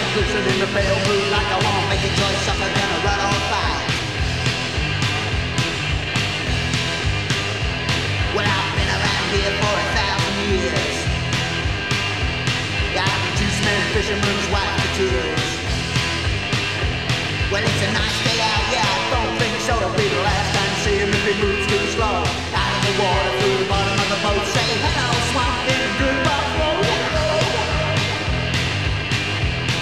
Glisten in the pale moonlight, I won't make a choice, I'm gonna run or fight. Well, I've been around here for 1,000 years. Yeah, I'm a juice-man, fisherman's wife for tears. Well, it's a nice day out, yeah, I don't think